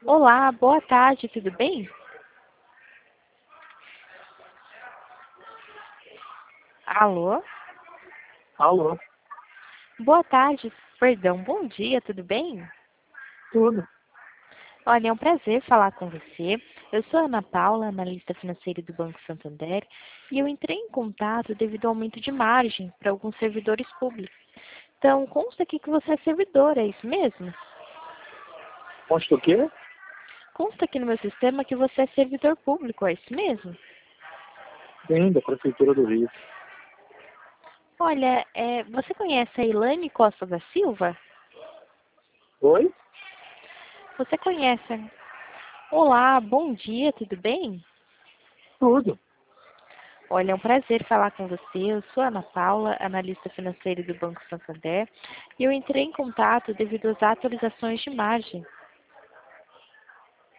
Olá, boa tarde, tudo bem? Alô? Alô, Boa tarde, perdão, bom dia, tudo bem? tudo. Olha, é um prazer falar com você. Eu sou a Ana Paula, analista financeira do Banco Santander, e eu entrei em contato devido ao aumento de margem para alguns servidores públicos. Então, consta aqui que você é servidor, é isso mesmo? Consta o quê? Consta aqui no meu sistema que você é servidor público, é isso mesmo? Sim, da Prefeitura do Rio. Olha, você conhece a Ilane Costa da Silva? Oi? Você conhece? Olá, bom dia, tudo bem? Tudo. Olha, é um prazer falar com você. Eu sou a Ana Paula, analista financeira do Banco Santander, e eu entrei em contato devido às atualizações de margem